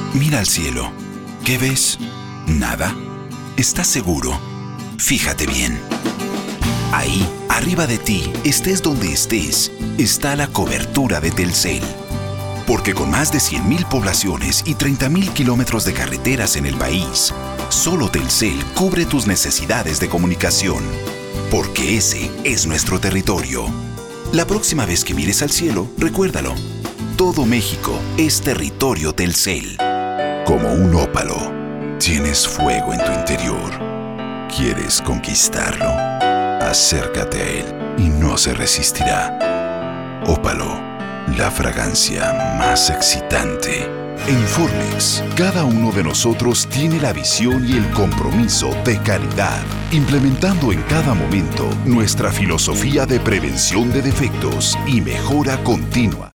Mira al cielo. ¿Qué ves? ¿Nada? ¿Estás seguro? Fíjate bien. Ahí, arriba de ti, estés donde estés, está la cobertura de Telcel. Porque con más de 100,000 poblaciones y 30,000 kilómetros de carreteras en el país, solo Telcel cubre tus necesidades de comunicación. Porque ese es nuestro territorio. La próxima vez que mires al cielo, recuérdalo. Todo México es territorio Telcel. Como un ópalo, tienes fuego en tu interior. ¿Quieres conquistarlo? Acércate a él y no se resistirá. Ópalo, la fragancia más excitante. En Formex, cada uno de nosotros tiene la visión y el compromiso de calidad, implementando en cada momento nuestra filosofía de prevención de defectos y mejora continua.